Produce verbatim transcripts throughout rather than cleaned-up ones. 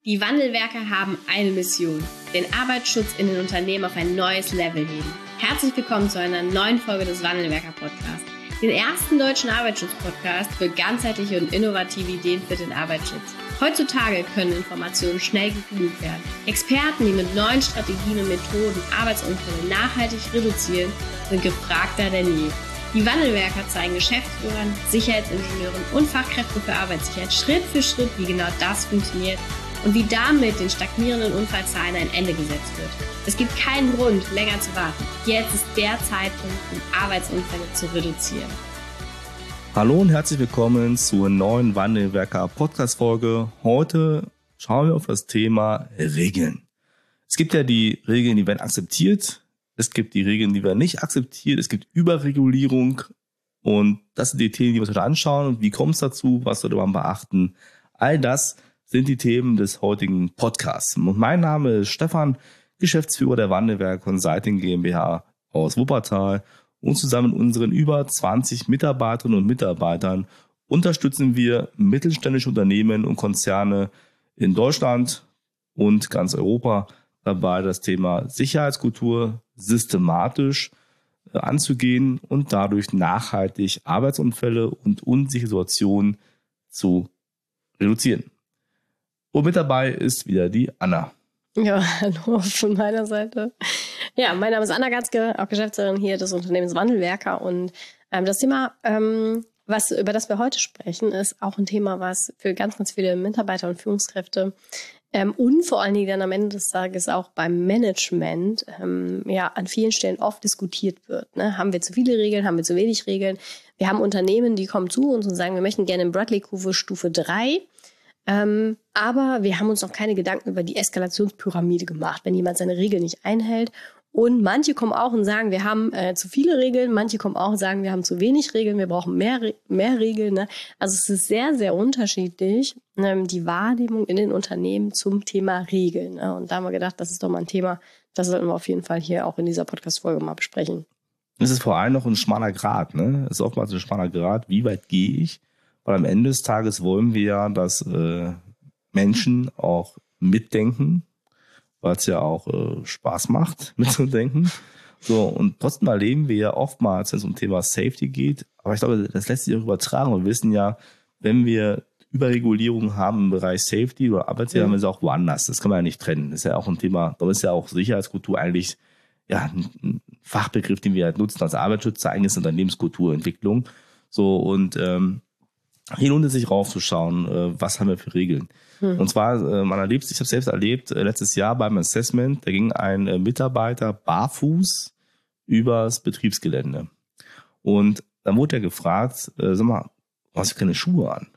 Die Wandelwerker haben eine Mission: den Arbeitsschutz in den Unternehmen auf ein neues Level heben. Herzlich willkommen zu einer neuen Folge des Wandelwerker-Podcasts, den ersten deutschen Arbeitsschutz-Podcast für ganzheitliche und innovative Ideen für den Arbeitsschutz. Heutzutage können Informationen schnell gegoogelt werden. Experten, die mit neuen Strategien und Methoden Arbeitsunfälle nachhaltig reduzieren, sind gefragter denn je. Die Wandelwerker zeigen Geschäftsführern, Sicherheitsingenieuren und Fachkräften für Arbeitssicherheit Schritt für Schritt, wie genau das funktioniert und wie damit den stagnierenden Unfallzahlen ein Ende gesetzt wird. Es gibt keinen Grund, länger zu warten. Jetzt ist der Zeitpunkt, um Arbeitsunfälle zu reduzieren. Hallo und herzlich willkommen zur neuen Wandelwerker-Podcast-Folge. Heute schauen wir auf das Thema Regeln. Es gibt ja die Regeln, die werden akzeptiert. Es gibt die Regeln, die werden nicht akzeptiert. Es gibt Überregulierung. Und das sind die Themen, die wir uns heute anschauen. Wie kommt es dazu? Was sollte man beachten? All das sind die Themen des heutigen Podcasts. Und mein Name ist Stefan, Geschäftsführer der Wandelwerker Consulting GmbH aus Wuppertal. Und zusammen mit unseren über zwanzig Mitarbeiterinnen und Mitarbeitern unterstützen wir mittelständische Unternehmen und Konzerne in Deutschland und ganz Europa dabei, das Thema Sicherheitskultur systematisch anzugehen und dadurch nachhaltig Arbeitsunfälle und unsichere Situationen zu reduzieren. Und mit dabei ist wieder die Anna. Ja, hallo von meiner Seite. Ja, mein Name ist Anna Gatzke, auch Geschäftsführerin hier des Unternehmens Wandelwerker. Und ähm, das Thema, ähm, was, über das wir heute sprechen, ist auch ein Thema, was für ganz, ganz viele Mitarbeiter und Führungskräfte ähm, und vor allen Dingen dann am Ende des Tages auch beim Management ähm, ja an vielen Stellen oft diskutiert wird. Ne? Haben wir zu viele Regeln, haben wir zu wenig Regeln? Wir haben Unternehmen, die kommen zu uns und sagen, wir möchten gerne in Bradley-Kurve Stufe drei. Ähm, aber wir haben uns noch keine Gedanken über die Eskalationspyramide gemacht, wenn jemand seine Regeln nicht einhält. Und manche kommen auch und sagen, wir haben äh, zu viele Regeln. Manche kommen auch und sagen, wir haben zu wenig Regeln, wir brauchen mehr, Re- mehr Regeln. Ne? Also es ist sehr, sehr unterschiedlich, ähm, die Wahrnehmung in den Unternehmen zum Thema Regeln. Ne? Und da haben wir gedacht, das ist doch mal ein Thema, das sollten wir auf jeden Fall hier auch in dieser Podcast-Folge mal besprechen. Es ist vor allem noch ein schmaler Grat. Ne? Es ist oftmals ein schmaler Grat. Wie weit gehe ich? Weil am Ende des Tages wollen wir ja, dass äh, Menschen auch mitdenken, weil es ja auch äh, Spaß macht, mitzudenken. So, und trotzdem erleben wir ja oftmals, wenn es um Thema Safety geht, aber ich glaube, das lässt sich auch übertragen. Wir wissen ja, wenn wir Überregulierung haben im Bereich Safety oder Arbeitssicherheit, mhm. haben wir es auch woanders. Das kann man ja nicht trennen. Das ist ja auch ein Thema, da ist ja auch Sicherheitskultur eigentlich ja ein Fachbegriff, den wir halt nutzen als Arbeitsschützer, eigentlich ist Unternehmenskulturentwicklung. So, und ähm, hier lohnt es sich raufzuschauen, äh, was haben wir für Regeln. Hm. Und zwar, äh, man erlebt, ich habe selbst erlebt, äh, letztes Jahr beim Assessment, da ging ein äh, Mitarbeiter barfuß übers Betriebsgelände. Und dann wurde er gefragt, äh, sag mal, du hast keine Schuhe an?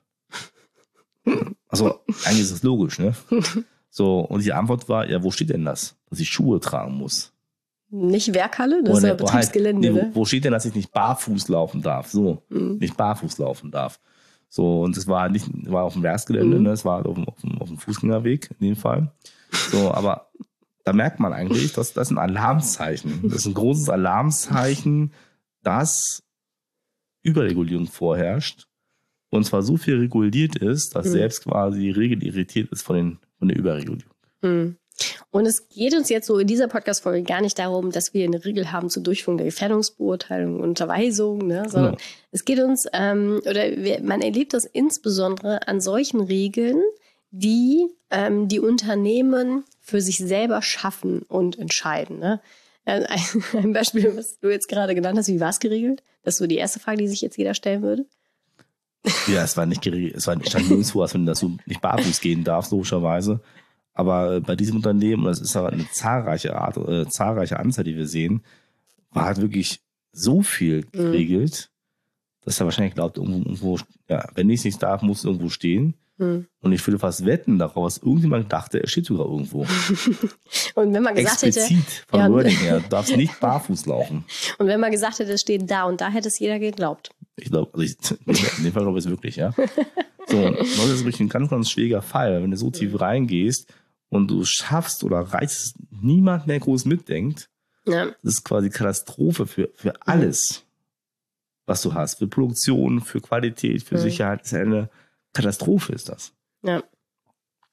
Also, eigentlich ist das logisch, ne? So, und die Antwort war, ja, wo steht denn das, dass ich Schuhe tragen muss? Nicht Werkhalle, das ist ja Betriebsgelände, halt, nee, ne? Wo steht denn, dass ich nicht barfuß laufen darf? So, hm. nicht barfuß laufen darf. So, und es war nicht, war auf dem Werksgelände, mhm. ne, es war auf dem, auf, dem, auf dem Fußgängerweg in dem Fall. So, aber da merkt man eigentlich, dass das ist ein Alarmzeichen. Das ist ein großes Alarmzeichen, dass Überregulierung vorherrscht. Und zwar so viel reguliert ist, dass mhm. selbst quasi die Regel irritiert ist von, den, von der Überregulierung. Mhm. Und es geht uns jetzt so in dieser Podcast-Folge gar nicht darum, dass wir eine Regel haben zur Durchführung der Gefährdungsbeurteilung und Unterweisung, ne, sondern genau. es geht uns, ähm, oder wir, man erlebt das insbesondere an solchen Regeln, die ähm, die Unternehmen für sich selber schaffen und entscheiden. Ne? Ein, ein Beispiel, was du jetzt gerade genannt hast, wie war es geregelt? Das ist so die erste Frage, die sich jetzt jeder stellen würde. Ja, es war nicht geregelt, es war nicht stand nirgendwo, als wenn du nicht barfuß gehen darfst, logischerweise. Aber bei diesem Unternehmen, und das ist aber eine zahlreiche Art, äh, zahlreiche Anzahl, die wir sehen, war halt wirklich so viel geregelt, mhm. dass er wahrscheinlich glaubt, irgendwo, irgendwo ja, wenn ich es nicht darf, muss es irgendwo stehen. Mhm. Und ich würde fast wetten daraus, irgendjemand dachte, er steht sogar irgendwo. Und wenn man gesagt Explizit hätte, von ja, Wording her, du darfst nicht barfuß laufen. Und wenn man gesagt hätte, es steht da und da, hätte es jeder geglaubt. Ich glaube, also ich, in dem Fall glaube ich es wirklich, ja. So, das ist wirklich ein ganz, ganz schwieriger Fall, wenn du so tief reingehst und du schaffst oder reißt, niemand mehr groß mitdenkt. Ja. Das ist quasi Katastrophe für, für alles, was du hast. Für Produktion, für Qualität, für mhm. Sicherheit. Das ist eine Katastrophe, ist das. Ja.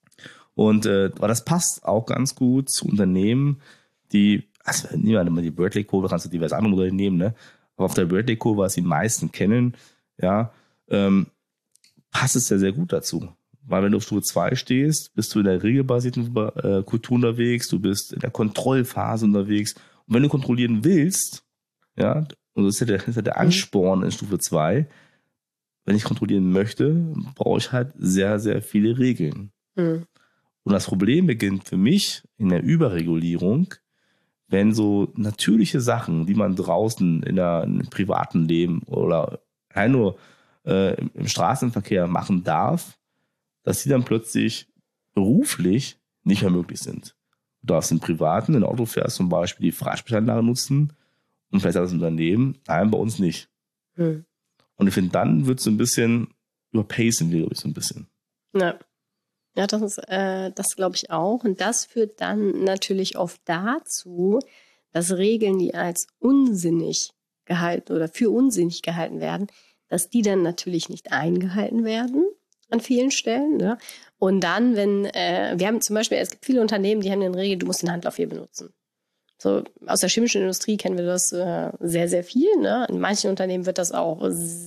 Und äh, aber das passt auch ganz gut zu Unternehmen, die, also nehmen wir mal die Berkeley-Kurve, kannst du diverse andere Modelle nehmen, ne? Aber auf der Berkeley-Kurve, was die meisten kennen, ja, ähm, passt es ja sehr gut dazu. Weil wenn du auf Stufe zwei stehst, bist du in der regelbasierten äh, Kultur unterwegs, du bist in der Kontrollphase unterwegs. Und wenn du kontrollieren willst, ja, und das ist ja der, das ist ja der Ansporn in Stufe zwei, wenn ich kontrollieren möchte, brauche ich halt sehr, sehr viele Regeln. Mhm. Und das Problem beginnt für mich in der Überregulierung, wenn so natürliche Sachen, die man draußen in der, im privaten Leben oder nur äh, im, im Straßenverkehr machen darf, dass die dann plötzlich beruflich nicht mehr möglich sind. Du darfst im Privaten, in Auto fährst zum Beispiel die Freisprechanlage nutzen und vielleicht das Unternehmen, nein, bei uns nicht. Hm. Und ich finde, dann wird es so ein bisschen überpacen, glaube ich, so ein bisschen. Ja, ja das ist, äh, das glaube ich auch. Und das führt dann natürlich oft dazu, dass Regeln, die als unsinnig gehalten oder für unsinnig gehalten werden, dass die dann natürlich nicht eingehalten werden an vielen Stellen. Ne? Und dann, wenn, äh, wir haben zum Beispiel, es gibt viele Unternehmen, die haben eine Regel, du musst den Handlauf hier benutzen. So, aus der chemischen Industrie kennen wir das äh, sehr, sehr viel. Ne? In manchen Unternehmen wird das auch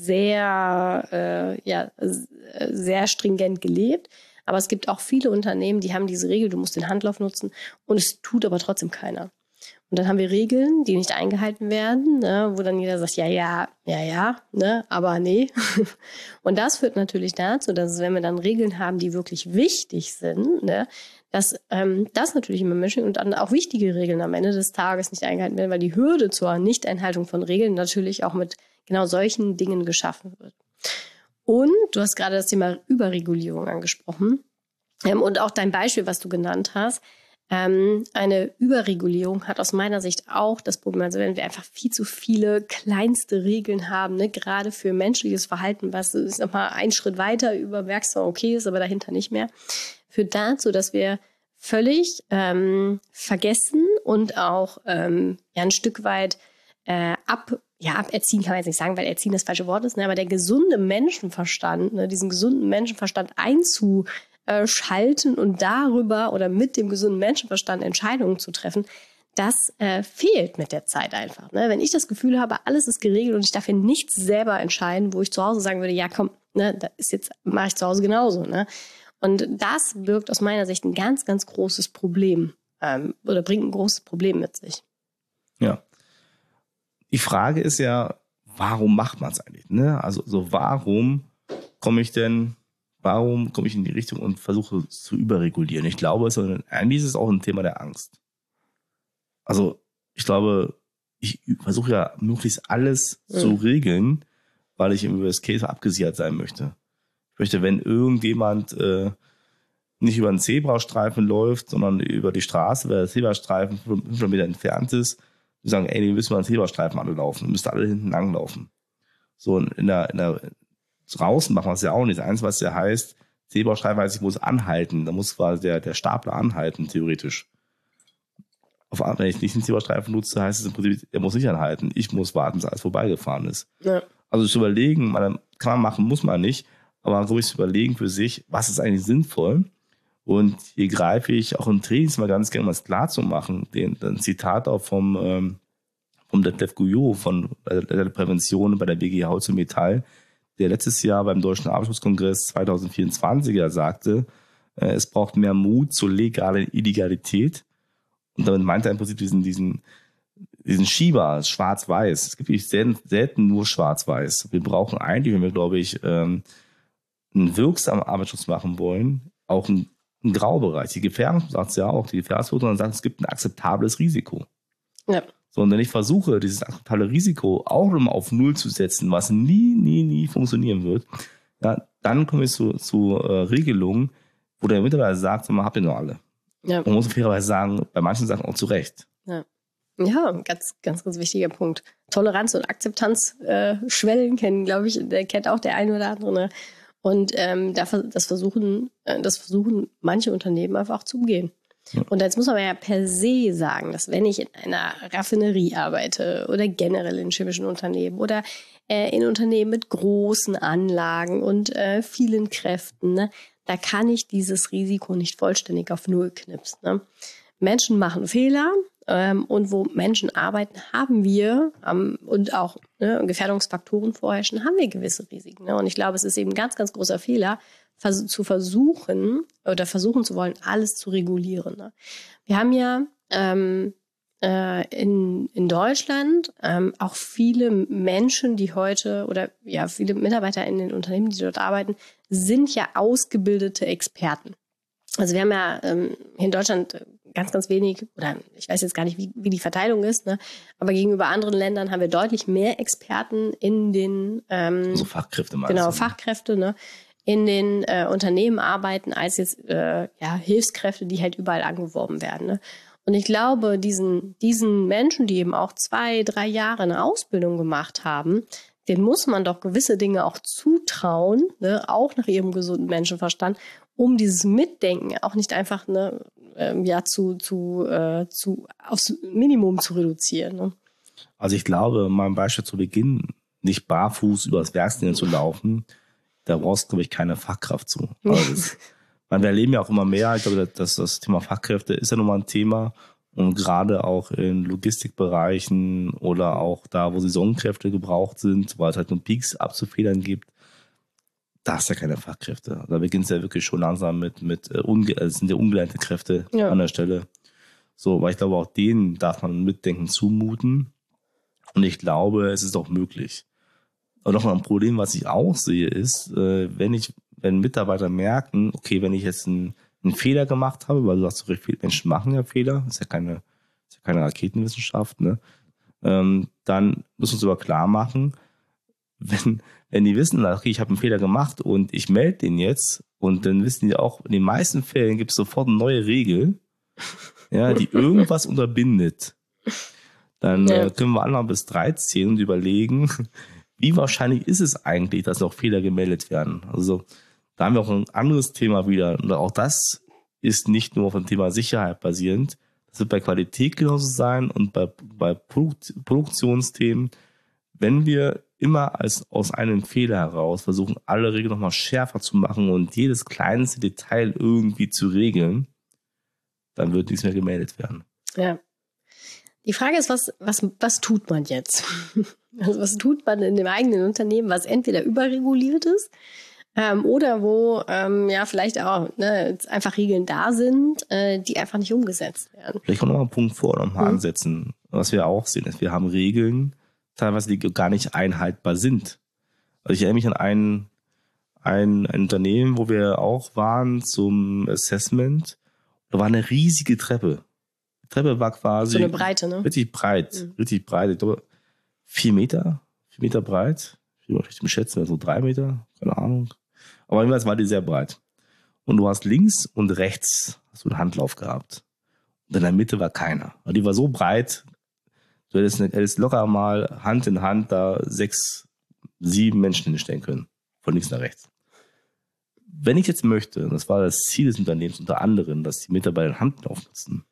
sehr, äh, ja, sehr stringent gelebt. Aber es gibt auch viele Unternehmen, die haben diese Regel, du musst den Handlauf nutzen und es tut aber trotzdem keiner. Und dann haben wir Regeln, die nicht eingehalten werden, ne, wo dann jeder sagt, ja, ja, ja, ja, ne, aber nee. Und das führt natürlich dazu, dass wenn wir dann Regeln haben, die wirklich wichtig sind, ne, dass ähm, das natürlich immer mischen und dann auch wichtige Regeln am Ende des Tages nicht eingehalten werden, weil die Hürde zur Nichteinhaltung von Regeln natürlich auch mit genau solchen Dingen geschaffen wird. Und du hast gerade das Thema Überregulierung angesprochen ähm, und auch dein Beispiel, was du genannt hast. Ähm, eine Überregulierung hat aus meiner Sicht auch das Problem, also wenn wir einfach viel zu viele kleinste Regeln haben, ne, gerade für menschliches Verhalten, was ist nochmal einen Schritt weiter über Werkzeug okay ist, aber dahinter nicht mehr, führt dazu, dass wir völlig ähm, vergessen und auch ähm, ja ein Stück weit äh, ab, ja aberziehen kann man jetzt nicht sagen, weil erziehen das falsche Wort ist, ne, aber der gesunde Menschenverstand, ne, diesen gesunden Menschenverstand einzu schalten und darüber oder mit dem gesunden Menschenverstand Entscheidungen zu treffen, das äh, fehlt mit der Zeit einfach. Ne? Wenn ich das Gefühl habe, alles ist geregelt und ich darf hier nichts selber entscheiden, wo ich zu Hause sagen würde, ja komm, ne, das ist jetzt, mache ich zu Hause genauso. Ne? Und das birgt aus meiner Sicht ein ganz, ganz großes Problem ähm, oder bringt ein großes Problem mit sich. Ja. Die Frage ist ja, warum macht man es eigentlich? Ne? Also so warum komme ich denn Warum komme ich in die Richtung und versuche zu überregulieren? Ich glaube, es ist, eigentlich ist es auch ein Thema der Angst. Also ich glaube, ich versuche ja möglichst alles mhm. zu regeln, weil ich im Worst Case abgesichert sein möchte. Ich möchte, wenn irgendjemand äh, nicht über einen Zebrastreifen läuft, sondern über die Straße, weil der Zebrastreifen fünf Meter entfernt ist, die sagen, ey, wir müssen mal einen Zebrastreifen alle laufen, wir müssen alle hinten lang laufen. So in der, in der draußen machen wir es ja auch nicht. Eins, was ja heißt, Zebrastreifen heißt, ich muss anhalten. Da muss quasi der, der Stapler anhalten, theoretisch. Auf, wenn ich nicht den Zebrastreifen nutze, heißt es im Prinzip, er muss nicht anhalten. Ich muss warten, bis alles vorbeigefahren ist. Ja. Also zu überlegen, man, kann man machen, muss man nicht, aber so zu überlegen für sich, was ist eigentlich sinnvoll. Und hier greife ich auch im Trainings mal ganz gerne, um das klar zu machen, den, den Zitat auch vom, ähm, vom Detlef Guyot von äh, der Prävention bei der B G Holz und Metall, der letztes Jahr beim Deutschen Arbeitsschutzkongress zwanzig vierundzwanzig ja sagte, äh, es braucht mehr Mut zur legalen Illegalität. Und damit meint er im Prinzip diesen, diesen, diesen Schieber, schwarz-weiß. Es gibt wirklich selten, selten nur schwarz-weiß. Wir brauchen eigentlich, wenn wir, glaube ich, ähm, einen wirksamen Arbeitsschutz machen wollen, auch einen, einen Graubereich. Die Gefährdung sagt es ja auch, die Gefährdungsbeurteilung sagt, es gibt ein akzeptables Risiko. Ja. So, und wenn ich versuche, dieses akzeptable Risiko auch nochmal auf Null zu setzen, was nie, nie, nie funktionieren wird, ja, dann komme ich zu, zu äh, Regelungen, wo der Mitarbeiter sagt, man habt ihr noch alle. Ja. Man muss fairerweise sagen, bei manchen Sachen auch zu Recht. Ja, ja, ganz, ganz, ganz wichtiger Punkt. Toleranz und Akzeptanz äh, Schwellen kennen, glaube ich, der kennt auch der eine oder andere. Ne? Und ähm, das versuchen, äh, das versuchen manche Unternehmen einfach zu umgehen. Und jetzt muss man ja per se sagen, dass wenn ich in einer Raffinerie arbeite oder generell in chemischen Unternehmen oder äh, in Unternehmen mit großen Anlagen und äh, vielen Kräften, ne, da kann ich dieses Risiko nicht vollständig auf Null knipsen. Ne? Menschen machen Fehler ähm, und wo Menschen arbeiten, haben wir ähm, und auch ne, Gefährdungsfaktoren vorherrschen, haben wir gewisse Risiken. Ne? Und ich glaube, es ist eben ein ganz, ganz großer Fehler, vers- zu versuchen oder versuchen zu wollen, alles zu regulieren. Ne? Wir haben ja ähm, äh, in, in Deutschland ähm, auch viele Menschen, die heute oder ja viele Mitarbeiter in den Unternehmen, die dort arbeiten, sind ja ausgebildete Experten. Also wir haben ja ähm, in Deutschland ganz, ganz wenig, oder ich weiß jetzt gar nicht, wie, wie die Verteilung ist, ne? Aber gegenüber anderen Ländern haben wir deutlich mehr Experten in den ähm, So Fachkräfte meinst genau, du, ne? Fachkräfte, ne? in den äh, Unternehmen arbeiten, als jetzt äh, ja, Hilfskräfte, die halt überall angeworben werden. Ne? Und ich glaube, diesen, diesen Menschen, die eben auch zwei, drei Jahre eine Ausbildung gemacht haben, denen muss man doch gewisse Dinge auch zutrauen, ne? Auch nach ihrem gesunden Menschenverstand, um dieses Mitdenken auch nicht einfach ne, ähm, ja, zu, zu, äh, zu, aufs Minimum zu reduzieren. Ne? Also ich glaube, mal ein Beispiel zu Beginn, nicht barfuß übers Werksgelände zu laufen, da brauchst du, glaube ich, keine Fachkraft zu. Also das, man, wir erleben ja auch immer mehr, ich glaube, dass das Thema Fachkräfte ist ja nun mal ein Thema und gerade auch in Logistikbereichen oder auch da, wo Saisonkräfte gebraucht sind, weil es halt nur Peaks abzufedern gibt, da hast du ja keine Fachkräfte. Da beginnt es ja wirklich schon langsam mit, mit äh, unge also sind ja ungelernte Kräfte ja. an der Stelle. So, weil ich glaube, auch denen darf man Mitdenken zumuten. Und ich glaube, es ist auch möglich. Aber nochmal ein Problem, was ich auch sehe, ist, äh, wenn ich, wenn Mitarbeiter merken, okay, wenn ich jetzt einen, einen Fehler gemacht habe, weil du sagst, so viele Menschen machen ja Fehler, ist ja keine, ist ja keine Raketenwissenschaft, ne? Ähm, dann müssen wir uns aber klar machen, wenn, wenn die wissen, okay, ich habe einen Fehler gemacht und ich melde den jetzt und dann wissen die auch, in den meisten Fällen gibt es sofort eine neue Regel, ja, die irgendwas unterbindet. Dann ja. äh, können wir alle mal bis drei zählen und überlegen, wie wahrscheinlich ist es eigentlich, dass noch Fehler gemeldet werden. Also da haben wir auch ein anderes Thema wieder. Und auch das ist nicht nur auf dem Thema Sicherheit basierend. Das wird bei Qualität genauso sein und bei, bei Produkt, Produktionsthemen. Wenn wir immer als, aus einem Fehler heraus versuchen, alle Regeln nochmal schärfer zu machen und jedes kleinste Detail irgendwie zu regeln, dann wird nichts mehr gemeldet werden. Ja. Die Frage ist, was, was, was tut man jetzt? Also was tut man in dem eigenen Unternehmen, was entweder überreguliert ist ähm, oder wo ähm, ja vielleicht auch ne, einfach Regeln da sind, äh, die einfach nicht umgesetzt werden. Vielleicht kommt noch mal ein Punkt vor, noch mal mhm. ansetzen. Was wir auch sehen, ist, wir haben Regeln, teilweise die gar nicht einhaltbar sind. Also ich erinnere mich an ein, ein, ein Unternehmen, wo wir auch waren zum Assessment. Da war eine riesige Treppe. Die Treppe war quasi so eine Breite, ne? Richtig breit, mhm. richtig breit. Ich glaube, vier Meter, vier Meter breit. Ich will mal richtig schätzen, so drei Meter, keine Ahnung. Aber jedenfalls war die sehr breit. Und du hast links und rechts hast du einen Handlauf gehabt. Und in der Mitte war keiner. Und die war so breit, du hättest, hättest locker mal Hand in Hand da sechs, sieben Menschen hinstellen können. Von links nach rechts. Wenn ich jetzt möchte, und das war das Ziel des Unternehmens unter anderem, dass die Mitarbeiter den Handlauf nutzen,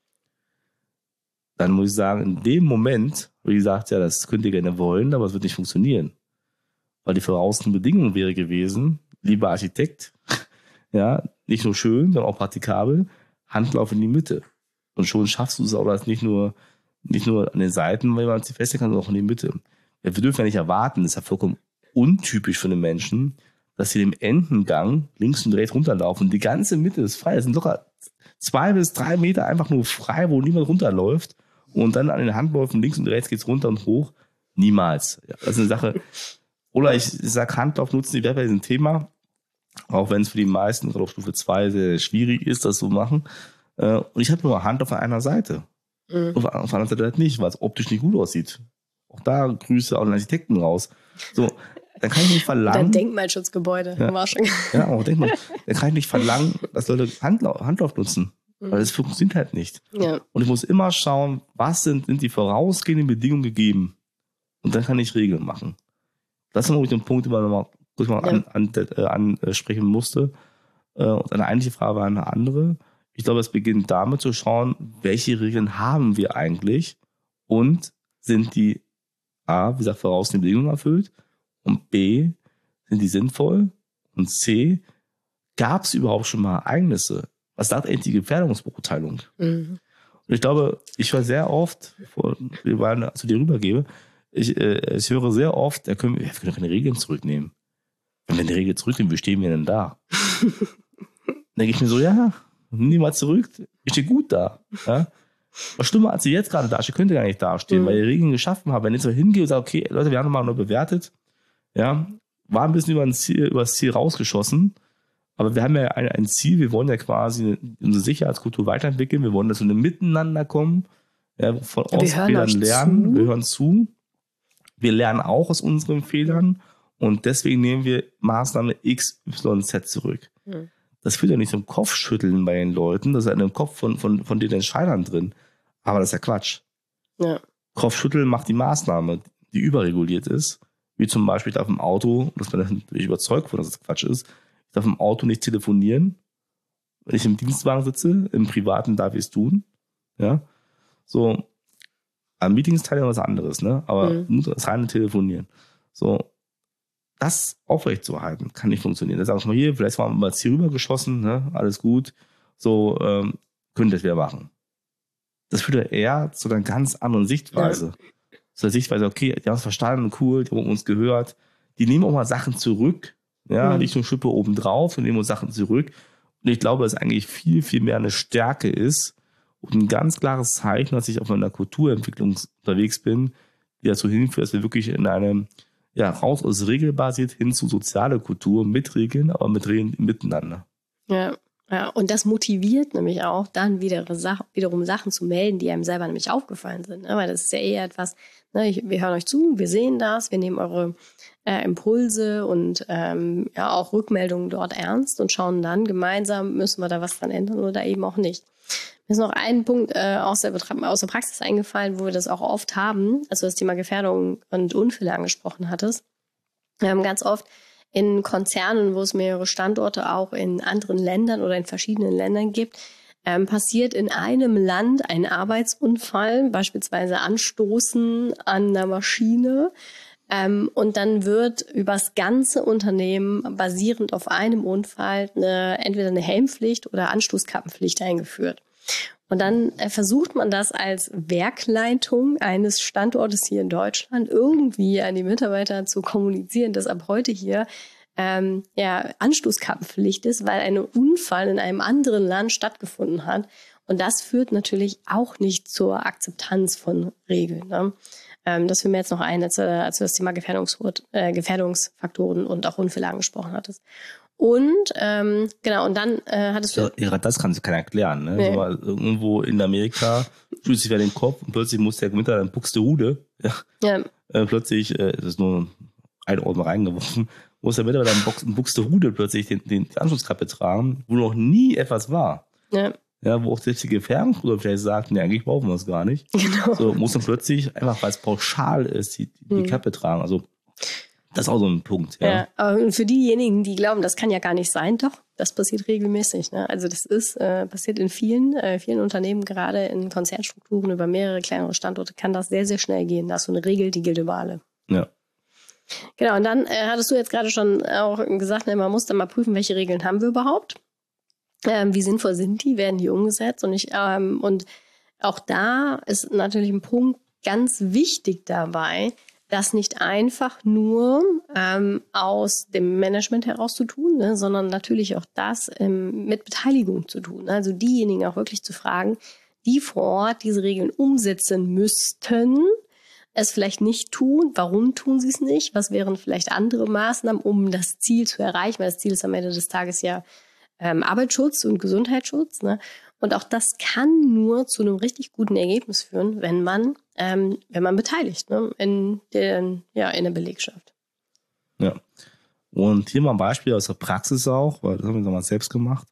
dann muss ich sagen, in dem Moment, wie gesagt, ja, das könnt ihr gerne wollen, aber es wird nicht funktionieren. Weil die voraussetzende Bedingung wäre gewesen, lieber Architekt, ja, nicht nur schön, sondern auch praktikabel, Handlauf in die Mitte. Und schon schaffst du es auch, dass nicht nur, nicht nur an den Seiten, weil man sie feststellen kann, sondern auch in die Mitte. Ja, wir dürfen ja nicht erwarten, das ist ja vollkommen untypisch für den Menschen, dass sie dem Endengang links und rechts runterlaufen. Die ganze Mitte ist frei. Es sind locker zwei bis drei Meter einfach nur frei, wo niemand runterläuft. Und dann an den Handläufen links und rechts geht's runter und hoch. Niemals. Ja, das ist eine Sache. Oder ich sag Handlauf nutzen, die Werbe ist ein Thema. Auch wenn es für die meisten, gerade auf Stufe zwei, sehr schwierig ist, das zu machen. Und ich habe nur Handlauf an einer Seite. Mhm. Und auf der anderen Seite halt nicht, weil es optisch nicht gut aussieht. Auch da Grüße an den Architekten raus. So, dann kann ich nicht verlangen. Oder Denkmalschutzgebäude. Ja, war schon. Ja, auch Denkmal. Dann kann ich nicht verlangen, dass Leute Handlauf, Handlauf nutzen. Weil das funktioniert halt nicht. Ja. Und ich muss immer schauen, was sind, sind die vorausgehenden Bedingungen gegeben. Und dann kann ich Regeln machen. Das ist noch den Punkt, den man mal kurz mal ja. an, an, ansprechen musste. Und eine eigentliche Frage war eine andere. Ich glaube, es beginnt damit zu schauen, welche Regeln haben wir eigentlich und sind die A, wie gesagt, vorausgehenden Bedingungen erfüllt und B, sind die sinnvoll und C, gab es überhaupt schon mal Ereignisse? Was sagt eigentlich die Gefährdungsbeurteilung? Mhm. Und ich glaube, ich war sehr oft, vor, wir waren, als ich dir rübergebe, ich, äh, ich höre sehr oft, da können wir, wir können keine Regeln zurücknehmen. Wenn wir eine Regel zurücknehmen, wie stehen wir denn da? Dann denke ich mir so, ja, nimm mal zurück, ich stehe gut da. Ja? Was schlimmer, als ich jetzt gerade dastehe, könnte gar nicht dastehen, mhm. weil ich Regeln geschaffen habe. Wenn ich so hingehe und sage, okay, Leute, wir haben nochmal nur bewertet, ja, war ein bisschen über das Ziel, über das Ziel rausgeschossen, aber wir haben ja ein, ein Ziel, wir wollen ja quasi unsere Sicherheitskultur weiterentwickeln, wir wollen, dass wir in ein Miteinander kommen, ja, von Fehlern lernen, zu. wir hören zu, wir lernen auch aus unseren Fehlern und deswegen nehmen wir Maßnahme X, Y, Z zurück. Mhm. Das führt ja nicht zum Kopfschütteln bei den Leuten, das ist ja in dem Kopf von, von, von den Entscheidern drin, aber das ist ja Quatsch. Ja. Kopfschütteln macht die Maßnahme, die überreguliert ist, wie zum Beispiel, ich darf im Auto, das bin ich überzeugt von, dass das Quatsch ist, ich darf im Auto nicht telefonieren, wenn ich im Dienstwagen sitze, im Privaten darf ich es tun, ja, so, an Meetings teilnehmen was anderes, ne, aber mhm. nur das reine Telefonieren, so, das aufrechtzuerhalten, kann nicht funktionieren. Da sagen wir mal hier, vielleicht waren wir mal hier rübergeschossen, ne, alles gut, so, ähm, können das wieder machen. Das führt ja eher zu einer ganz anderen Sichtweise. Ja. Zu der Sichtweise, okay, die haben es verstanden, cool, die haben uns gehört, die nehmen auch mal Sachen zurück, ja, mhm. nicht nur Schippe oben drauf, und nehmen uns Sachen zurück. Und ich glaube, dass eigentlich viel, viel mehr eine Stärke ist und ein ganz klares Zeichen, dass ich auf einer Kulturentwicklung unterwegs bin, die dazu hinführt, dass wir wirklich in einem, ja, raus aus regelbasiert hin zu soziale Kultur mit Regeln, aber mit Regeln miteinander. Ja. Ja, und das motiviert nämlich auch, dann wieder Sach- wiederum Sachen zu melden, die einem selber nämlich aufgefallen sind. Ne? Weil das ist ja eher etwas, ne, ich, wir hören euch zu, wir sehen das, wir nehmen eure äh, Impulse und ähm, ja auch Rückmeldungen dort ernst und schauen dann gemeinsam, müssen wir da was dran ändern oder eben auch nicht. Mir ist noch ein Punkt äh, aus, der Betra- aus der Praxis eingefallen, wo wir das auch oft haben, also das Thema Gefährdung und Unfälle angesprochen hattest. Wir haben ganz oft in Konzernen, wo es mehrere Standorte auch in anderen Ländern oder in verschiedenen Ländern gibt, ähm, passiert in einem Land ein Arbeitsunfall, beispielsweise Anstoßen an einer Maschine. Ähm, und dann wird übers ganze Unternehmen basierend auf einem Unfall eine, entweder eine Helmpflicht oder Anstoßkappenpflicht eingeführt. Und dann äh, versucht man das als Werkleitung eines Standortes hier in Deutschland irgendwie an die Mitarbeiter zu kommunizieren, dass ab heute hier ähm, ja, Anstoßkappenpflicht ist, weil ein Unfall in einem anderen Land stattgefunden hat. Und das führt natürlich auch nicht zur Akzeptanz von Regeln. Ne? Ähm, das fiel mir jetzt noch ein, als, als du das Thema Gefährdungs- äh, Gefährdungsfaktoren und auch Unfälle angesprochen hattest. Und ähm, genau, und dann äh, hattest du... Ja, das kann sich keiner erklären. Ne? Nee. So mal irgendwo in Amerika stößt sich wer den Kopf und plötzlich muss der Winter dann Buxtehude. Ja. ja. Äh, plötzlich, äh, das ist nur ein Ort mal reingeworfen, muss der Mitarbeiter in Buxtehude plötzlich den, den, die Anschlusskappe tragen, wo noch nie etwas war. Ja. Ja, wo auch selbst die Gefährdungsgruppe vielleicht sagt, nee, eigentlich brauchen wir es gar nicht. Genau. So muss dann plötzlich, einfach weil es pauschal ist, die, die hm. Kappe tragen. Also das ist auch so ein Punkt. Ja. ja, aber für diejenigen, die glauben, das kann ja gar nicht sein, doch, das passiert regelmäßig. Ne? Also das ist äh, passiert in vielen, äh, vielen Unternehmen, gerade in Konzernstrukturen über mehrere kleinere Standorte, kann das sehr, sehr schnell gehen. Da ist so eine Regel, die gilt über alle. Ja. Genau, und dann äh, hattest du jetzt gerade schon auch gesagt, ne, man muss dann mal prüfen, welche Regeln haben wir überhaupt. Ähm, wie sinnvoll sind die, werden die umgesetzt? Und, ich, ähm, und auch da ist natürlich ein Punkt ganz wichtig dabei, das nicht einfach nur ähm, aus dem Management heraus zu tun, ne, sondern natürlich auch das ähm, mit Beteiligung zu tun. Also diejenigen auch wirklich zu fragen, die vor Ort diese Regeln umsetzen müssten, es vielleicht nicht tun. Warum tun sie es nicht? Was wären vielleicht andere Maßnahmen, um das Ziel zu erreichen? Weil das Ziel ist am Ende des Tages ja ähm, Arbeitsschutz und Gesundheitsschutz. Ne? Und auch das kann nur zu einem richtig guten Ergebnis führen, wenn man, ähm, wenn man beteiligt, ne? in, den, ja, in der Belegschaft. Ja. Und hier mal ein Beispiel aus der Praxis auch, weil das haben wir mal selbst gemacht.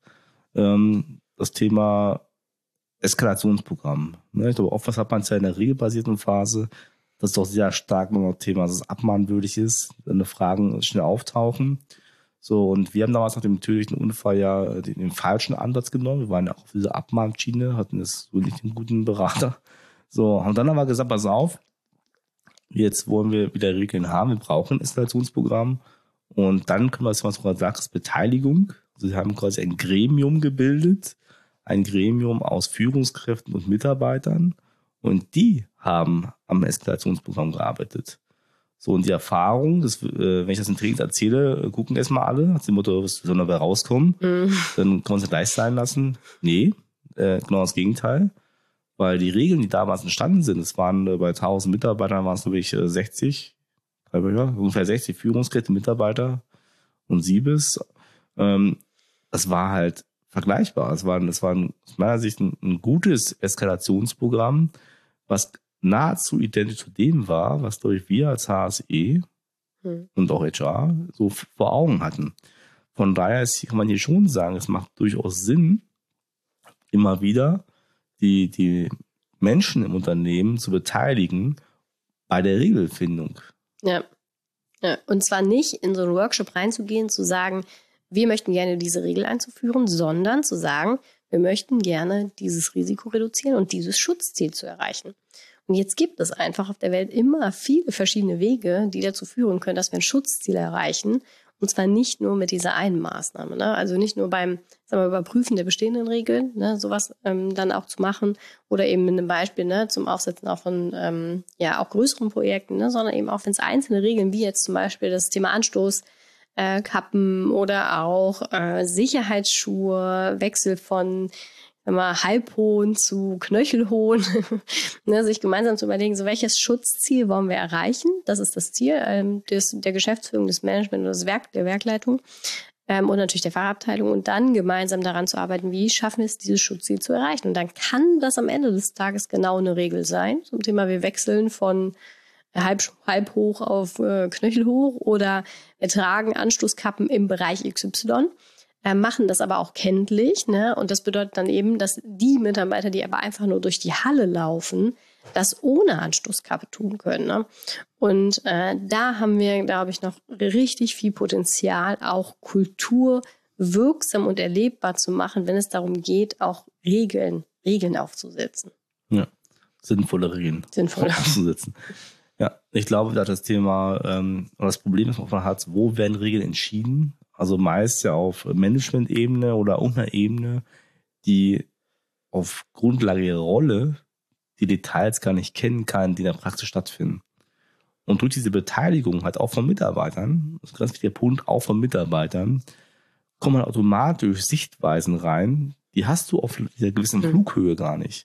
Ähm, das Thema Eskalationsprogramm. Ne? Ich glaube, oft was hat man ja in der regelbasierten Phase, das ist doch sehr stark noch ein Thema, dass es abmahnwürdig ist, wenn Fragen schnell auftauchen. So, und wir haben damals nach dem tödlichen Unfall ja den, den falschen Ansatz genommen. Wir waren ja auch auf dieser Abmahnschiene, hatten jetzt so nicht einen guten Berater. So, haben dann aber gesagt, pass auf, jetzt wollen wir wieder Regeln haben, wir brauchen ein Eskalationsprogramm. Und dann können wir, was du gerade sagst, Beteiligung. Sie haben quasi ein Gremium gebildet, ein Gremium aus Führungskräften und Mitarbeitern und die haben am Eskalationsprogramm gearbeitet. So, und die Erfahrung, das, äh, wenn ich das in Trainings erzähle, gucken erstmal alle, hat die Motto, was soll dabei rauskommen? Mhm. Dann kann man es gleich sein lassen. Nee, äh, genau das Gegenteil. Weil die Regeln, die damals entstanden sind, es waren äh, bei tausend Mitarbeitern, waren es glaube ich äh, sechzig, ja, ungefähr sechzig Führungskräfte, Mitarbeiter und Siebes. Ähm, das war halt vergleichbar. Es war, das war ein, aus meiner Sicht ein, ein gutes Eskalationsprogramm, was nahezu identisch zu dem war, was durch wir als H S E hm. und auch H R so vor Augen hatten. Von daher ist, kann man hier schon sagen, es macht durchaus Sinn, immer wieder die, die Menschen im Unternehmen zu beteiligen bei der Regelfindung. Ja. Ja, und zwar nicht in so einen Workshop reinzugehen, zu sagen, wir möchten gerne diese Regel einzuführen, sondern zu sagen, wir möchten gerne dieses Risiko reduzieren und dieses Schutzziel zu erreichen. Und jetzt gibt es einfach auf der Welt immer viele verschiedene Wege, die dazu führen können, dass wir ein Schutzziel erreichen. Und zwar nicht nur mit dieser einen Maßnahme. Ne? Also nicht nur beim sagen wir, Überprüfen der bestehenden Regeln, ne? sowas ähm, dann auch zu machen. Oder eben mit einem Beispiel ne? zum Aufsetzen auch von ähm, ja auch größeren Projekten, ne? sondern eben auch, wenn es einzelne Regeln, wie jetzt zum Beispiel das Thema Anstoßkappen äh, oder auch äh, Sicherheitsschuhe, Wechsel von mal halbhohen zu knöchelhohen, ne, sich gemeinsam zu überlegen, so welches Schutzziel wollen wir erreichen. Das ist das Ziel ähm, des, der Geschäftsführung, des Management oder des Werk, der Werkleitung ähm, und natürlich der Fachabteilung und dann gemeinsam daran zu arbeiten, wie schaffen wir es, dieses Schutzziel zu erreichen. Und dann kann das am Ende des Tages genau eine Regel sein, zum Thema wir wechseln von halb, halb hoch auf äh, knöchelhoch oder wir tragen Anstoßkappen im Bereich X Y. Äh, machen das aber auch kenntlich, ne? Und das bedeutet dann eben, dass die Mitarbeiter, die aber einfach nur durch die Halle laufen, das ohne Anstoßkappe tun können. Ne? Und äh, da haben wir, glaube ich, noch richtig viel Potenzial, auch Kultur wirksam und erlebbar zu machen, wenn es darum geht, auch Regeln, Regeln aufzusetzen. Ja, sinnvolle Regeln Sinnvolle. aufzusetzen. Ja, ich glaube, da das Thema, ähm, das Problem, das man hat, wo werden Regeln entschieden? Also meist ja auf Management-Ebene oder irgendeiner Ebene, die auf Grundlage ihrer Rolle die Details gar nicht kennen kann, die in der Praxis stattfinden. Und durch diese Beteiligung halt auch von Mitarbeitern, das ist ein ganz wichtiger Punkt, auch von Mitarbeitern, kommen automatisch Sichtweisen rein, die hast du auf dieser gewissen Flughöhe gar nicht.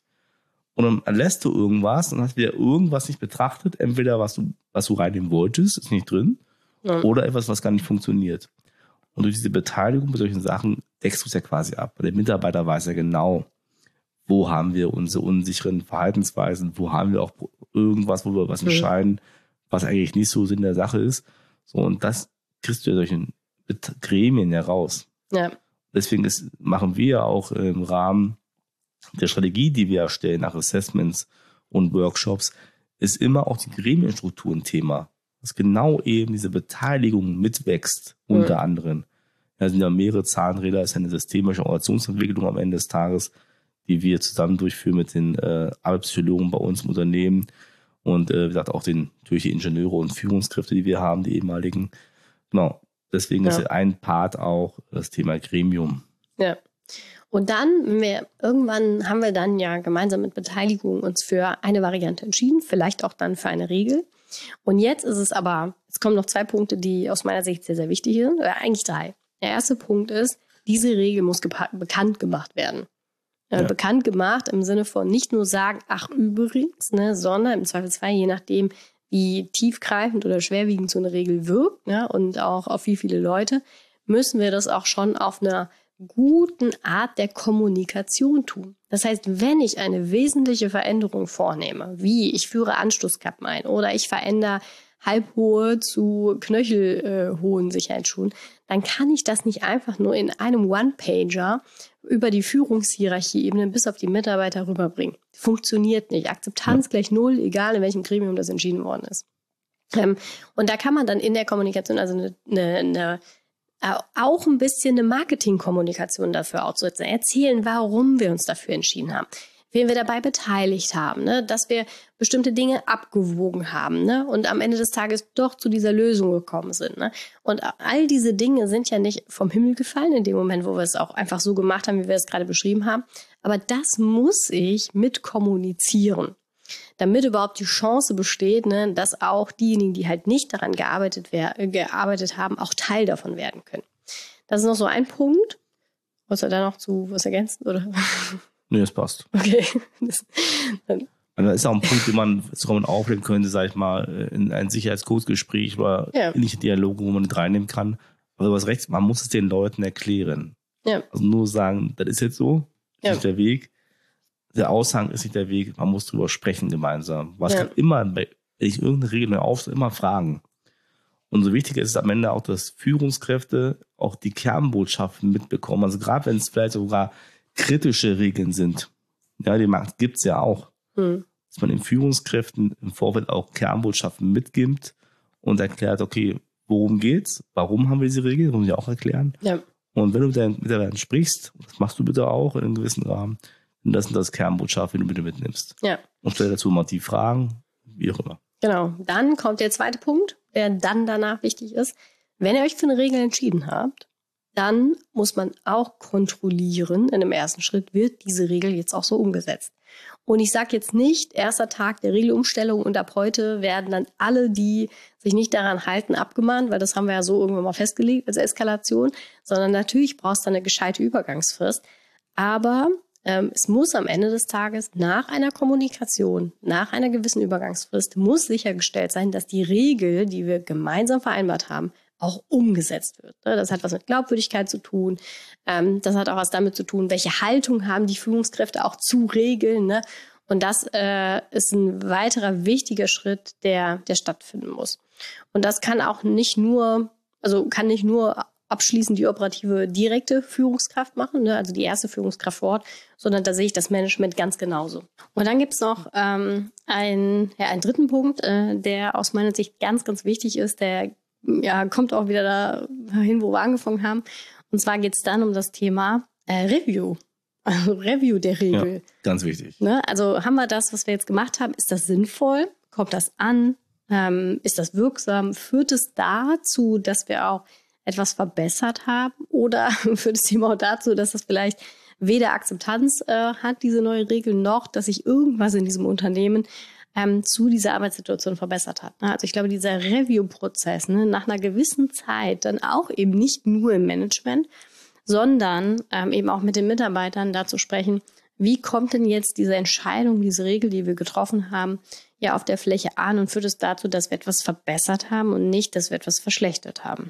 Und dann lässt du irgendwas und hast wieder irgendwas nicht betrachtet, entweder was du, was du reinnehmen wolltest, ist nicht drin, ja. oder etwas, was gar nicht funktioniert. Und durch diese Beteiligung bei solchen Sachen deckst du es ja quasi ab. Der Mitarbeiter weiß ja genau, wo haben wir unsere unsicheren Verhaltensweisen, wo haben wir auch irgendwas, wo wir was entscheiden, was eigentlich nicht so Sinn der Sache ist. So, und das kriegst du ja durch ein Gremien heraus. Ja. Deswegen ist, machen wir auch im Rahmen der Strategie, die wir erstellen nach Assessments und Workshops, ist immer auch die Gremienstruktur ein Thema. Dass genau eben diese Beteiligung mitwächst, unter mhm. anderem. Da sind ja mehrere Zahnräder, ist eine systemische Organisationsentwicklung am Ende des Tages, die wir zusammen durchführen mit den äh, Arbeitspsychologen bei uns im Unternehmen und äh, wie gesagt auch den natürlich die Ingenieure und Führungskräfte, die wir haben, die ehemaligen. Genau. Deswegen ja. ist ein Part auch das Thema Gremium. Ja. Und dann, wenn wir irgendwann haben wir dann ja gemeinsam mit Beteiligung uns für eine Variante entschieden, vielleicht auch dann für eine Regel. Und jetzt ist es aber, es kommen noch zwei Punkte, die aus meiner Sicht sehr, sehr wichtig sind, oder eigentlich drei. Der erste Punkt ist, diese Regel muss gepa- bekannt gemacht werden. Ja. Äh, bekannt gemacht im Sinne von nicht nur sagen, ach übrigens, ne, sondern im Zweifelsfall, je nachdem, wie tiefgreifend oder schwerwiegend so eine Regel wirkt, ne, und auch auf wie viele Leute, müssen wir das auch schon auf einer guten Art der Kommunikation tun. Das heißt, wenn ich eine wesentliche Veränderung vornehme, wie ich führe Anstoßkappen ein oder ich verändere halbhohe zu knöchelhohen Sicherheitsschuhen, dann kann ich das nicht einfach nur in einem One-Pager über die Führungshierarchieebene bis auf die Mitarbeiter rüberbringen. Funktioniert nicht. Akzeptanz ja. gleich null, egal in welchem Gremium das entschieden worden ist. Ähm, und da kann man dann in der Kommunikation also eine, eine, eine auch ein bisschen eine Marketingkommunikation dafür auszusetzen. Erzählen, warum wir uns dafür entschieden haben. wen wir dabei beteiligt haben, ne? Dass wir bestimmte Dinge abgewogen haben, ne? Und am Ende des Tages doch zu dieser Lösung gekommen sind. Ne? Und all diese Dinge sind ja nicht vom Himmel gefallen in dem Moment, wo wir es auch einfach so gemacht haben, wie wir es gerade beschrieben haben. Aber das muss ich mit kommunizieren, damit überhaupt die Chance besteht, ne, dass auch diejenigen, die halt nicht daran gearbeitet, wer- gearbeitet haben, auch Teil davon werden können. Das ist noch so ein Punkt. Wolltest du da noch zu was ergänzen, oder? Nee, das passt. Okay. Das, dann, Also das ist auch ein Punkt, den man sogar mal aufnehmen könnte, sag ich mal, in ein Sicherheitskursgespräch oder Ja. ähnliche Dialoge, wo man nicht reinnehmen kann. Aber du hast recht, man muss es den Leuten erklären. ja, Also nur sagen, das ist jetzt so, das Ja. ist der Weg. Der Aushang ist nicht der Weg, man muss drüber sprechen gemeinsam. Was Ja. kann immer, wenn ich irgendeine Regel neu aufstelle, immer fragen. Und so wichtig ist es am Ende auch, dass Führungskräfte auch die Kernbotschaften mitbekommen. Also gerade wenn es vielleicht sogar kritische Regeln sind, ja, die gibt es ja auch, hm, dass man den Führungskräften im Vorfeld auch Kernbotschaften mitgibt und erklärt, okay, worum geht's, warum haben wir diese Regel, das muss ich auch erklären. ja, Und wenn du mit deinen Mitarbeitern sprichst, das machst du bitte auch in einem gewissen Rahmen, dann das sind das Kernbotschaften, die du bitte mitnimmst. ja. Und stell dazu mal die Fragen, wie auch immer. Genau. Dann kommt der zweite Punkt, der dann danach wichtig ist. Wenn ihr euch für eine Regel entschieden habt, dann muss man auch kontrollieren, in dem ersten Schritt wird diese Regel jetzt auch so umgesetzt. Und ich sage jetzt nicht, erster Tag der Regelumstellung und ab heute werden dann alle, die sich nicht daran halten, abgemahnt, weil das haben wir ja so irgendwann mal festgelegt als Eskalation, sondern natürlich brauchst du eine gescheite Übergangsfrist. Aber ähm, es muss am Ende des Tages nach einer Kommunikation, nach einer gewissen Übergangsfrist, muss sichergestellt sein, dass die Regel, die wir gemeinsam vereinbart haben, auch umgesetzt wird. Das hat was mit Glaubwürdigkeit zu tun. Das hat auch was damit zu tun, welche Haltung haben die Führungskräfte auch zu Regeln. Ne? Und das äh, ist ein weiterer wichtiger Schritt, der, der stattfinden muss. Und das kann auch nicht nur, also kann nicht nur abschließend die operative direkte Führungskraft machen, ne? Also die erste Führungskraft vor Ort, sondern da sehe ich das Management ganz genauso. Und dann gibt es noch ähm, einen, ja, einen dritten Punkt, äh, der aus meiner Sicht ganz, ganz wichtig ist, der ja, kommt auch wieder dahin, wo wir angefangen haben. Und zwar geht es dann um das Thema äh, Review. Also Review der Regel. Ja, ganz wichtig. Ne? Also haben wir das, was wir jetzt gemacht haben, ist das sinnvoll? Kommt das an? Ähm, ist das wirksam? Führt es dazu, dass wir auch etwas verbessert haben? Oder führt es eben auch dazu, dass das vielleicht weder Akzeptanz äh, hat, diese neue Regel, noch, dass sich irgendwas in diesem Unternehmen Ähm, zu dieser Arbeitssituation verbessert hat. Ne? Also ich glaube, dieser Review-Prozess, ne, nach einer gewissen Zeit dann auch eben nicht nur im Management, sondern ähm, eben auch mit den Mitarbeitern dazu sprechen, wie kommt denn jetzt diese Entscheidung, diese Regel, die wir getroffen haben, ja auf der Fläche an und führt es dazu, dass wir etwas verbessert haben und nicht, dass wir etwas verschlechtert haben.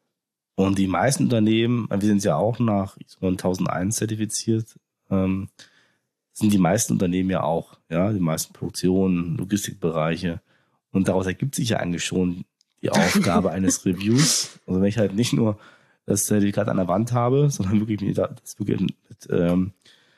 Und die meisten Unternehmen, wir sind ja auch nach I S O tausendeins zertifiziert, ähm, sind die meisten Unternehmen ja auch, ja, die meisten Produktionen, Logistikbereiche. Und daraus ergibt sich ja eigentlich schon die Aufgabe eines Reviews. Also wenn ich halt nicht nur das Zertifikat an der Wand habe, sondern wirklich mir das wirklich mit, ähm,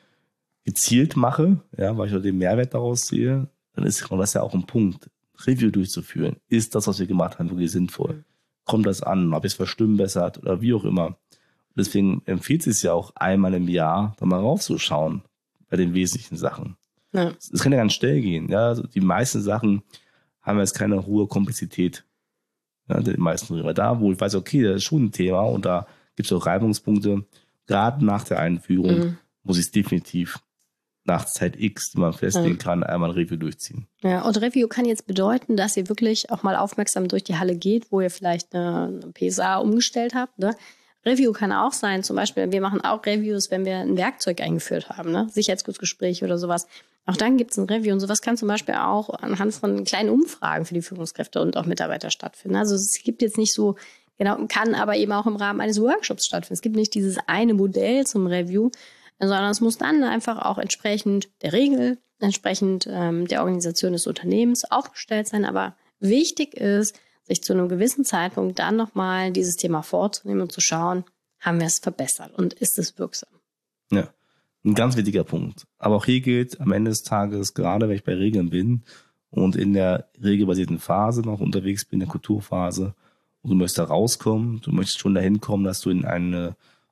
gezielt mache, ja, weil ich auch den Mehrwert daraus sehe, dann ist genau das ja auch ein Punkt, Review durchzuführen. Ist das, was wir gemacht haben, wirklich sinnvoll? Kommt das an? Habe ich es verschlimmbessert oder wie auch immer? Und deswegen empfiehlt es sich ja auch einmal im Jahr, da mal raufzuschauen bei den wesentlichen Sachen. Ja. Es kann ja ganz schnell gehen. Ja? Also die meisten Sachen haben jetzt keine hohe Komplexität. Ja, die meisten drüber. Da, wo ich weiß, okay, das ist schon ein Thema und da gibt es auch Reibungspunkte. Gerade nach der Einführung Mhm. muss ich es definitiv nach Zeit X, die man festlegen Ja. kann, einmal ein Review durchziehen. Ja, und Review kann jetzt bedeuten, dass ihr wirklich auch mal aufmerksam durch die Halle geht, wo ihr vielleicht eine, eine P S A umgestellt habt. Ne? Review kann auch sein, zum Beispiel, wir machen auch Reviews, wenn wir ein Werkzeug eingeführt haben, ne? Sicherheitskursgespräche oder sowas. Auch dann gibt es ein Review und sowas kann zum Beispiel auch anhand von kleinen Umfragen für die Führungskräfte und auch Mitarbeiter stattfinden. Also es gibt jetzt nicht so, genau, kann aber eben auch im Rahmen eines Workshops stattfinden. Es gibt nicht dieses eine Modell zum Review, sondern es muss dann einfach auch entsprechend der Regel, entsprechend ähm, der Organisation des Unternehmens aufgestellt sein. Aber wichtig ist, sich zu einem gewissen Zeitpunkt dann nochmal dieses Thema vorzunehmen und zu schauen, haben wir es verbessert und ist es wirksam? Ja, ein ganz wichtiger Punkt. Aber auch hier gilt am Ende des Tages, gerade wenn ich bei Regeln bin und in der regelbasierten Phase noch unterwegs bin, in der Kulturphase, und du möchtest da rauskommen, du möchtest schon dahin kommen, dass du in eine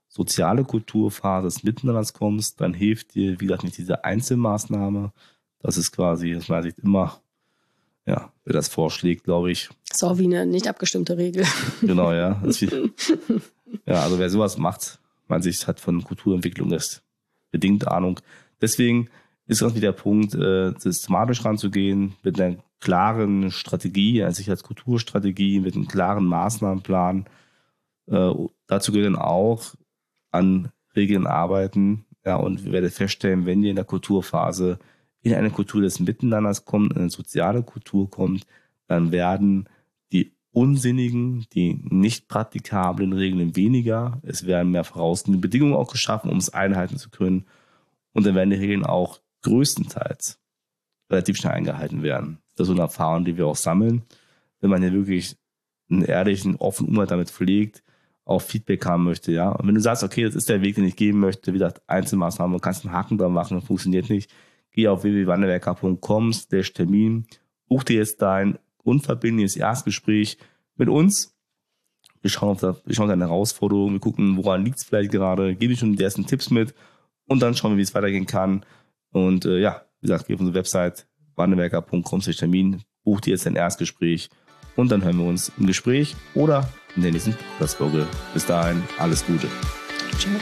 soziale Kulturphase des Miteinanders kommst, dann hilft dir, wie gesagt, nicht diese Einzelmaßnahme. Das ist quasi, das meiner Sicht immer, ja, wer das vorschlägt, glaube ich. Das ist auch wie eine nicht abgestimmte Regel. Genau, ja. Das ist wie, ja, also wer sowas macht, man sich hat von Kulturentwicklung ist bedingt Ahnung. Deswegen ist ganz wieder der Punkt, äh, systematisch ranzugehen, mit einer klaren Strategie, einer Sicherheitskulturstrategie, mit einem klaren Maßnahmenplan. Äh, dazu gehört dann auch an Regeln arbeiten. Ja, und wir werden feststellen, wenn ihr in der Kulturphase in eine Kultur des Miteinanders kommt, in eine soziale Kultur kommt, dann werden die unsinnigen, die nicht praktikablen Regeln weniger. Es werden mehr vorausgehende Bedingungen auch geschaffen, um es einhalten zu können. Und dann werden die Regeln auch größtenteils relativ schnell eingehalten werden. Das ist so eine Erfahrung, die wir auch sammeln. Wenn man hier wirklich einen ehrlichen, offenen Umgang damit pflegt, auch Feedback haben möchte, ja. Und wenn du sagst, okay, das ist der Weg, den ich gehen möchte, wie gesagt, Einzelmaßnahmen, du kannst einen Haken dran machen, funktioniert nicht, geh auf w w w punkt wandelwerker punkt com slash Termin, buch dir jetzt dein unverbindliches Erstgespräch mit uns. Wir schauen auf, das, wir schauen auf deine Herausforderungen, wir gucken, woran liegt es vielleicht gerade, gebe ich schon die ersten Tipps mit und dann schauen wir, wie es weitergehen kann. Und äh, ja, wie gesagt, geh auf unsere Website wandelwerker punkt com slash Termin, buch dir jetzt dein Erstgespräch und dann hören wir uns im Gespräch oder in der nächsten Podcast-Folge. Bis dahin, alles Gute. Ciao.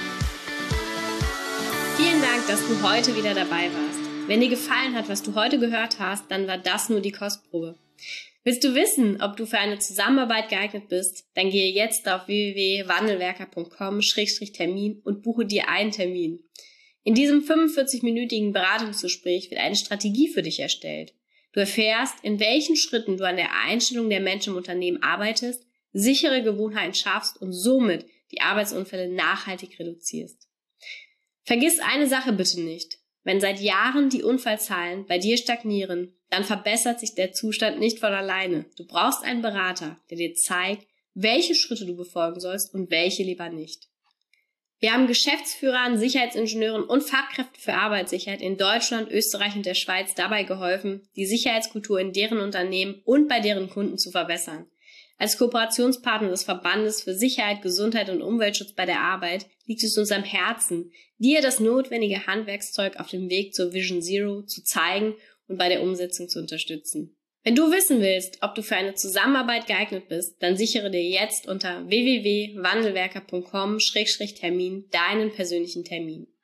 Vielen Dank, dass du heute wieder dabei warst. Wenn dir gefallen hat, was du heute gehört hast, dann war das nur die Kostprobe. Willst du wissen, ob du für eine Zusammenarbeit geeignet bist? Dann gehe jetzt auf w w w punkt wandelwerker punkt com slash Termin und buche dir einen Termin. In diesem fünfundvierzig-minütigen Beratungsgespräch wird eine Strategie für dich erstellt. Du erfährst, in welchen Schritten du an der Einstellung der Menschen im Unternehmen arbeitest, sichere Gewohnheiten schaffst und somit die Arbeitsunfälle nachhaltig reduzierst. Vergiss eine Sache bitte nicht. Wenn seit Jahren die Unfallzahlen bei dir stagnieren, dann verbessert sich der Zustand nicht von alleine. Du brauchst einen Berater, der dir zeigt, welche Schritte du befolgen sollst und welche lieber nicht. Wir haben Geschäftsführern, Sicherheitsingenieuren und Fachkräften für Arbeitssicherheit in Deutschland, Österreich und der Schweiz dabei geholfen, die Sicherheitskultur in deren Unternehmen und bei deren Kunden zu verbessern. Als Kooperationspartner des Verbandes für Sicherheit, Gesundheit und Umweltschutz bei der Arbeit liegt es uns am Herzen, dir das notwendige Handwerkszeug auf dem Weg zur Vision Zero zu zeigen und bei der Umsetzung zu unterstützen. Wenn du wissen willst, ob du für eine Zusammenarbeit geeignet bist, dann sichere dir jetzt unter w w w punkt wandelwerker punkt com slash Termin deinen persönlichen Termin.